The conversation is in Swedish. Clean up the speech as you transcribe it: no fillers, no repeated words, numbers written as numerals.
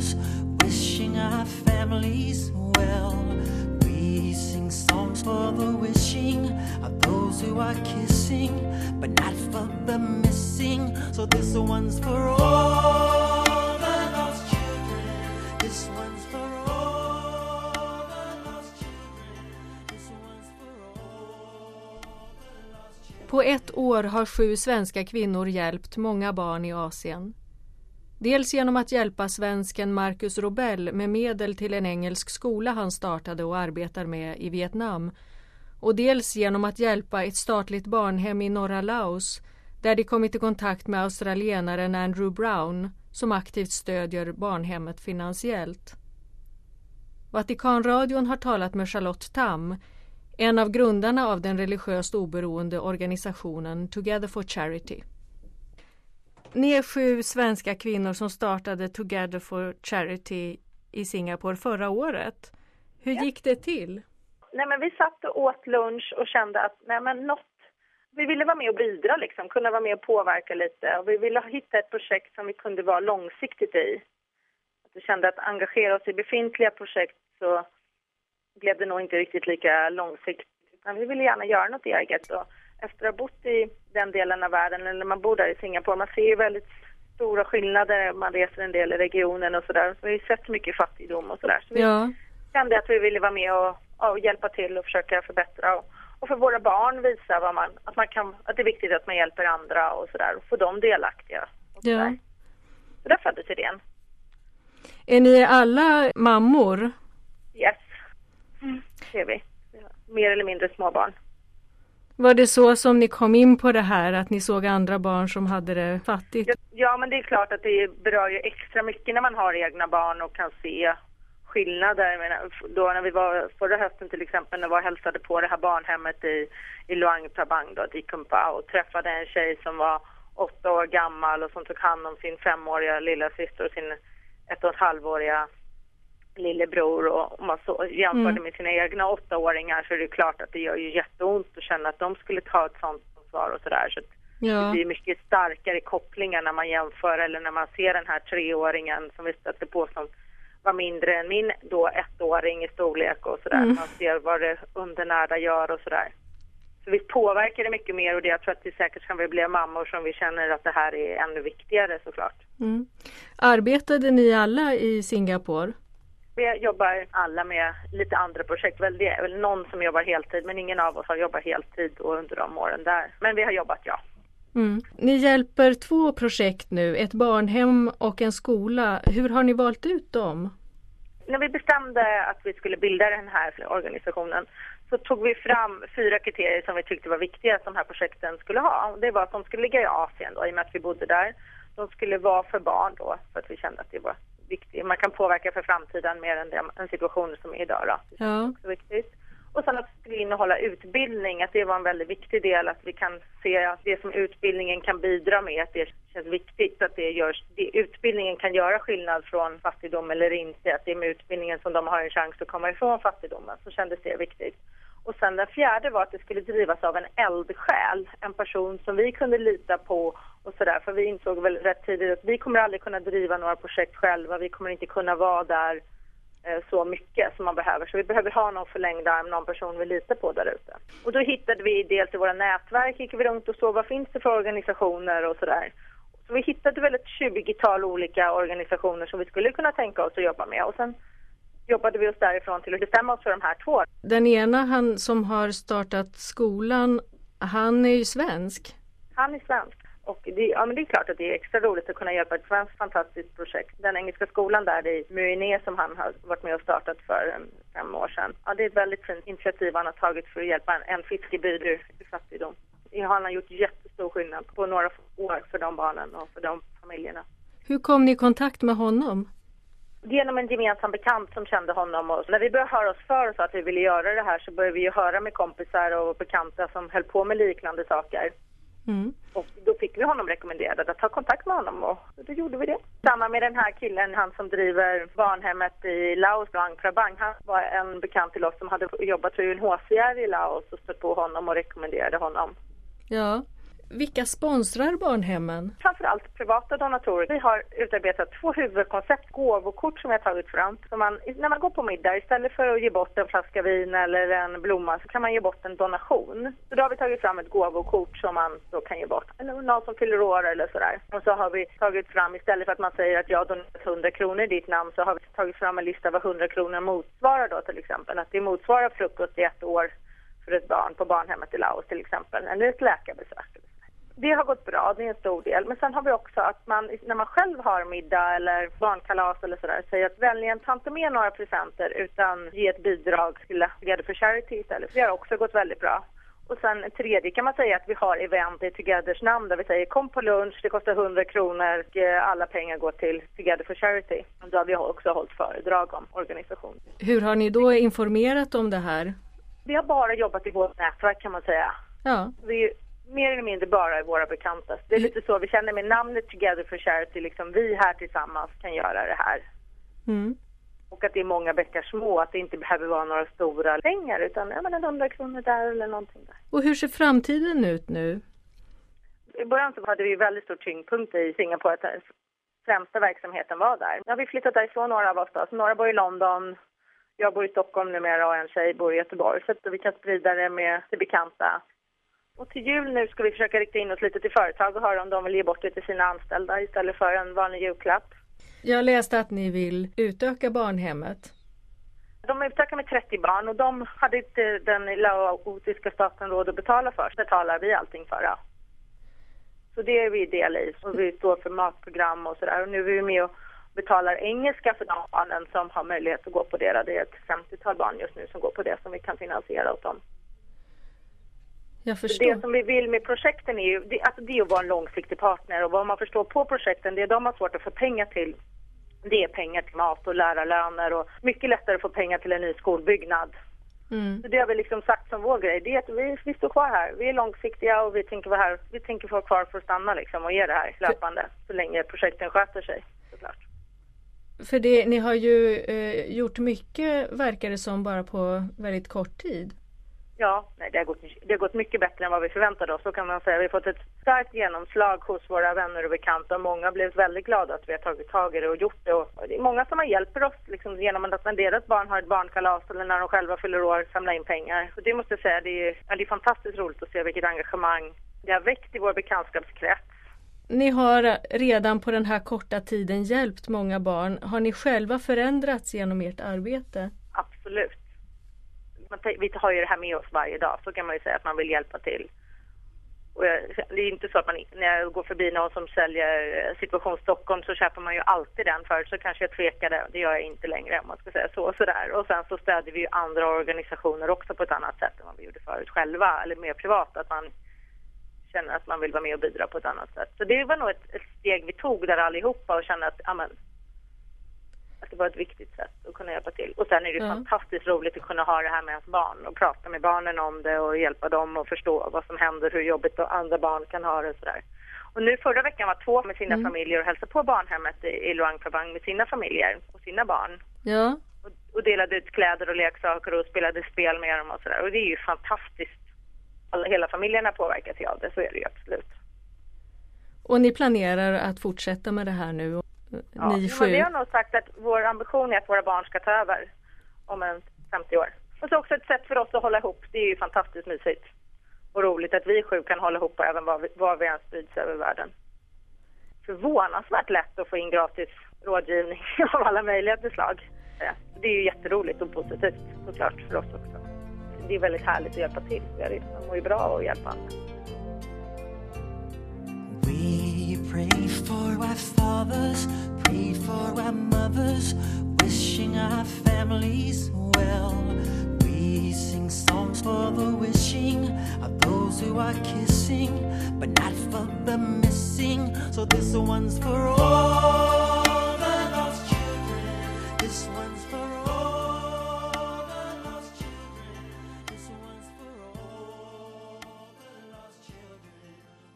loans, wishing our families well. We sing songs for the wishing of those who are kissing, but not for the missing. So this one's for all the lost children. This one's for all the lost children. This one's for all the lost children. På ett år har 7 svenska kvinnor hjälpt många barn i Asien. Dels genom att hjälpa svensken Marcus Robel med medel till en engelsk skola han startade och arbetar med i Vietnam. Och dels genom att hjälpa ett statligt barnhem i norra Laos där de kommit i kontakt med australienaren Andrew Brown som aktivt stödjer barnhemmet finansiellt. Vatikanradion har talat med Charlotte Tam, en av grundarna av den religiöst oberoende organisationen Together for Charity. Ni är 7 svenska kvinnor som startade Together for Charity i Singapore förra året. Hur gick det till? Nej, men vi satt och åt lunch och kände att vi ville vara med och bidra, liksom, kunna vara med och påverka lite. Och vi ville hitta ett projekt som vi kunde vara långsiktigt i. Att vi kände att engagera oss i befintliga projekt så blev det nog inte riktigt lika långsiktigt. Utan vi ville gärna göra något eget. Och efter att ha bott i den delen av världen, eller när man bor där i Singapore, man ser ju väldigt stora skillnader. Man reser en del i regionen och sådär. Så vi har sett mycket fattigdom och sådär. Så vi kände att vi ville vara med och hjälpa till och försöka förbättra. Och för våra barn visa att det är viktigt att man hjälper andra och sådär. Och få dem delaktiga. Ja. Så där föddes idén. Är ni alla mammor? Yes. Det är vi. Mer eller mindre småbarn. Var det så som ni kom in på det här, att ni såg andra barn som hade det fattigt? Ja, men det är klart att det berör ju extra mycket när man har egna barn och kan se skillnader. Jag menar, då när vi var förra hösten till exempel, när vi hälsade på det här barnhemmet i Luang Prabang då, i Kumpa, och träffade en tjej som var 8 år gammal och som tog hand om sin 5-åriga lilla syster och sin 1,5-åriga lillebror, och man jämförde med sina egna 8-åringar, så är det klart att det gör ju jätteont att känna att de skulle ta ett sånt ansvar och sådär. Så det blir mycket starkare kopplingar när man jämför, eller när man ser den här 3-åringen som vi stötte på som var mindre än min då 1-åring i storlek och sådär. Man ser vad det undernärda gör och sådär. Så vi påverkar det mycket mer, och jag tror att det säkert kan vi bli mammor som vi känner att det här är ännu viktigare såklart. Arbetade ni alla i Singapore? Vi jobbar alla med lite andra projekt. Det är väl någon som jobbar heltid, men ingen av oss har jobbat heltid under de åren där. Men vi har jobbat, ja. Ni hjälper 2 projekt nu, ett barnhem och en skola. Hur har ni valt ut dem? När vi bestämde att vi skulle bilda den här organisationen så tog vi fram 4 kriterier som vi tyckte var viktiga att de här projekten skulle ha. Det var att de skulle ligga i Asien då, i och med att vi bodde där. De skulle vara för barn då, för att vi kände att det var viktigt. Man kan påverka för framtiden mer än en situation som är idag då. Det är också viktigt. Och sen att det skulle innehålla utbildning, att det var en väldigt viktig del, att vi kan se att det som utbildningen kan bidra med, att det känns viktigt att utbildningen kan göra skillnad från fattigdom eller inte, att det är med utbildningen som de har en chans att komma ifrån fattigdomen, så kändes det viktigt. Och sen den 4:e var att det skulle drivas av en eldsjäl, en person som vi kunde lita på och sådär, för vi insåg väl rätt tidigt att vi kommer aldrig kunna driva några projekt själva, vi kommer inte kunna vara där så mycket som man behöver. Så vi behöver ha någon förlängd arm, någon person vi litar på där ute. Och då hittade vi dels i våra nätverk, gick vi runt och såg vad finns det för organisationer och sådär. Så vi hittade väl ett 20-tal olika organisationer som vi skulle kunna tänka oss att jobba med. Och sen jobbade vi oss därifrån till att bestämma oss för de här 2. Den ena, han som har startat skolan, han är ju svensk. Han är svensk. Och det är klart att det är extra roligt att kunna hjälpa ett svenskt fantastiskt projekt. Den engelska skolan där i Muine som han har varit med och startat för 5 år sedan. Ja, det är ett väldigt fint initiativ han har tagit för att hjälpa en fiskeby ur fattigdom. Han har gjort jättestor skillnad på några år för de barnen och för de familjerna. Hur kom ni i kontakt med honom? Genom en gemensam bekant som kände honom. Och när vi började höra oss för oss att vi ville göra det här, så började vi ju höra med kompisar och bekanta som höll på med liknande saker. Och då fick vi honom rekommenderad att ta kontakt med honom, och då gjorde vi det. Samma med den här killen, han som driver barnhemmet i Laos, Luang Prabang. Han var en bekant till oss som hade jobbat för UNHCR i Laos och stött på honom och rekommenderade honom. Ja, Vilka sponsrar barnhemmen? Framförallt privata donatorer. Vi har utarbetat 2 huvudkoncept, gåvokort som vi har tagit fram. Så när man går på middag, istället för att ge bort en flaska vin eller en blomma så kan man ge bort en donation. Så då har vi tagit fram ett gåvokort som man då kan ge bort. Eller någon som fyller år eller sådär. Och så har vi tagit fram, istället för att man säger att jag donerat 100 kronor i ditt namn, så har vi tagit fram en lista vad 100 kronor motsvarar då till exempel. Att det motsvarar frukost i 1 år för ett barn på barnhemmet i Laos till exempel. Eller ett läkarbesök. Det har gått bra, det är en stor del. Men sen har vi också att man, när man själv har middag eller barnkalas eller sådär, säger att vänligen ta inte med några presenter utan ge ett bidrag till Together for Charity istället. Det har också gått väldigt bra. Och sen tredje kan man säga att vi har event i Togethers namn där vi säger kom på lunch, det kostar 100 kronor och alla pengar går till Together for Charity. Då har vi också hållit föredrag om organisationen. Hur har ni då informerat om det här? Vi har bara jobbat i vårt nätverk kan man säga. Ja. Vi mer eller mindre bara i våra bekanta. Det är lite så, vi känner med namnet Together for Charity, liksom vi här tillsammans kan göra det här. Mm. Och att det är många bäckar små, att det inte behöver vara några stora pengar utan en 100 kronor där eller någonting där. Och hur ser framtiden ut nu? I början så hade vi väldigt stor tyngdpunkt i Singapore, att den främsta verksamheten var där. Nu har vi flyttat därifrån några av oss då. Så några bor i London, jag bor i Stockholm numera och en tjej bor i Göteborg. Så att vi kan sprida det med det bekanta. Och till jul nu ska vi försöka rikta in oss lite till företag och höra om de vill ge bort det till sina anställda istället för en vanlig julklapp. Jag läste att ni vill utöka barnhemmet. De utökar med 30 barn och de hade inte den laotiska staten råd att betala för. Så betalar vi allting för det. Så det är vi del i. Och vi står för matprogram och sådär. Och nu är vi med och betalar engelska för de barnen som har möjlighet att gå på det. Det är ett 50-tal barn just nu som går på det som vi kan finansiera åt dem. Jag förstår. Det som vi vill med projekten är ju det är att vara en långsiktig partner. Och vad man förstår på projekten, det är de har svårt att få pengar till. Det är pengar till mat och lärarlöner och mycket lättare att få pengar till en ny skolbyggnad. Så det har vi liksom sagt som vår grej. Det är att vi står kvar här. Vi är långsiktiga och vi tänker vara här. Vi tänker vara kvar för att stanna liksom och ge det här löpande så länge projekten sköter sig, såklart. För det, ni har ju gjort mycket, verkar det som, bara på väldigt kort tid. Ja, nej, det har gått mycket bättre än vad vi förväntade oss. Så kan man säga. Vi har fått ett starkt genomslag hos våra vänner och bekanta. Och många har blivit väldigt glada att vi har tagit tag i det och gjort det. Och det är många som har hjälpt oss liksom, genom att när deras barn har ett barnkalas eller när de själva fyller år samla in pengar. Så det måste jag säga, det är fantastiskt roligt att se vilket engagemang det har väckt i vår bekantskapskrets. Ni har redan på den här korta tiden hjälpt många barn. Har ni själva förändrats genom ert arbete? Absolut. Vi har ju det här med oss varje dag, så kan man ju säga att man vill hjälpa till. Och det är inte så att när jag går förbi någon som säljer Situation Stockholm så köper man ju alltid den. Förut så kanske jag tvekade, det gör jag inte längre om man ska säga sådär. Och sen så stödjer vi ju andra organisationer också på ett annat sätt än vad vi gjorde förut själva, eller mer privat, att man känner att man vill vara med och bidra på ett annat sätt. Så det var nog ett steg vi tog där allihopa och kände att det var ett viktigt sätt att kunna hjälpa till. Och sen är det fantastiskt roligt att kunna ha det här med ens barn och prata med barnen om det och hjälpa dem att förstå vad som händer, hur jobbigt och andra barn kan ha det och sådär. Och nu förra veckan var 2 med sina familjer och hälsade på barnhemmet i Luang Prabang med sina familjer och sina barn. Ja. Och delade ut kläder och leksaker och spelade spel med dem och sådär. Och det är ju fantastiskt. Hela familjerna påverkas av det, så är det ju absolut. Och ni planerar att fortsätta med det här nu? Ja, men vi har nog sagt att vår ambition är att våra barn ska ta över om 50 år. Och så också ett sätt för oss att hålla ihop. Det är ju fantastiskt mysigt och roligt att vi 7 kan hålla ihop även var vi än sprids över världen. Förvånansvärt lätt att få in gratis rådgivning av alla möjliga slag. Det är ju jätteroligt och positivt såklart för oss också. Det är väldigt härligt att hjälpa till. Man mår ju bra att hjälpa andra. Pray for our fathers, pray for our mothers, wishing our families well. We sing songs for the wishing of those who are kissing, but not for the missing. So this one's for all.